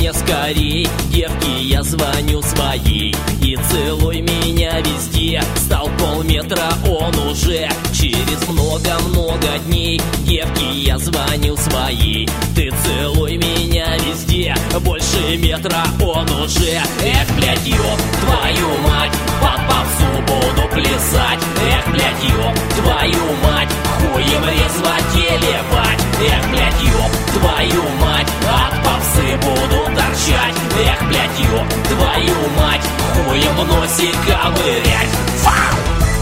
мне скорей, девки, я звоню своей. И целуй меня везде, стал полметра он уже. Через много-много дней, девки, я звоню своей. Ты целуй меня везде, больше метра он уже. Эх, блядь, ёб твою мать, под попсу буду плясать. Эх, блядь, ёб твою мать, хуем резво телепать. Эх, блядь, ёб твою мать, от попсы буду торчать. Эх, блядь, ёб твою мать, хуем в носе ковырять. Фау!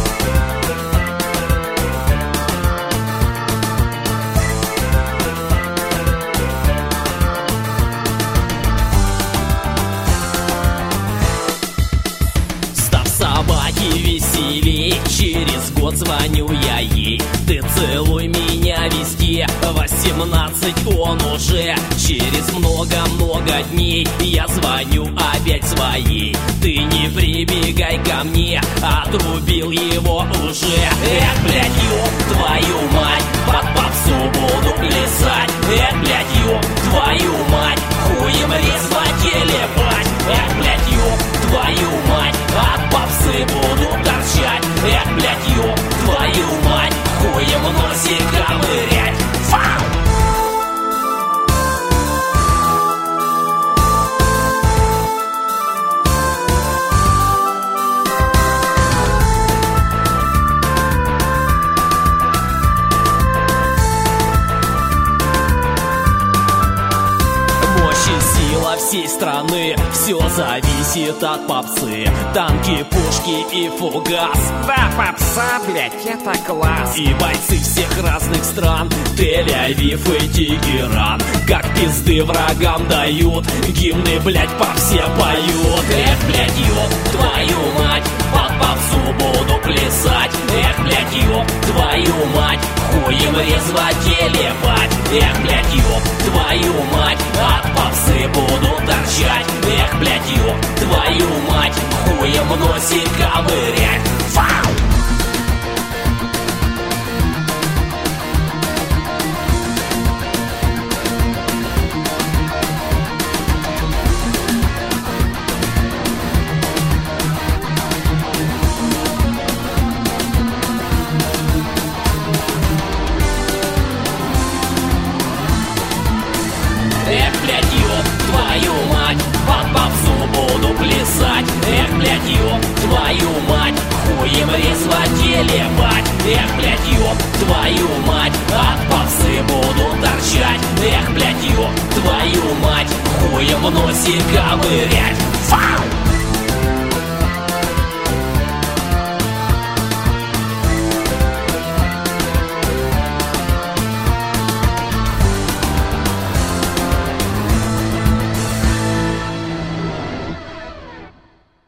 Веселей, через год звоню я ей. Ты целуй меня везде, 18 он уже. Через много-много дней я звоню опять своей. Ты не прибегай ко мне, отрубил его уже. Эх, блядь, ёб твою мать, под попсу буду плясать. Эх, блядь, ёб твою мать, хуем резво телепать. Эх, блядь, ёб твою мать, от попсы буду торчать. Эх, блядь, ёб твою мать, хуем в носе ковырять. Фау! Всей страны все зависит от попсы. Танки, пушки и фугас. Да, попса, блядь, это класс. И бойцы всех разных стран, Тель-Авив и Тегеран, как пизды врагам дают, гимны, блядь, по все поют. Эх, блядь, ёб твою мать, под попсу буду плясать. Эх, блядь, ёб твою мать, хуем резво телепать. Эх, блядь, ёб твою мать, от попсы буду торчать. Эх, блядь, ёб твою мать, хуем в носе ковырять. Фау! Эх, блядь, ёб твою мать, под попсу буду плясать. Эх, блядь, ёб твою мать, хуем резво телепать. Эх, блядь, ёб твою мать, от попсы буду торчать. Эх, блядь, ёб твою мать, хуем в носе ковырять. Фау!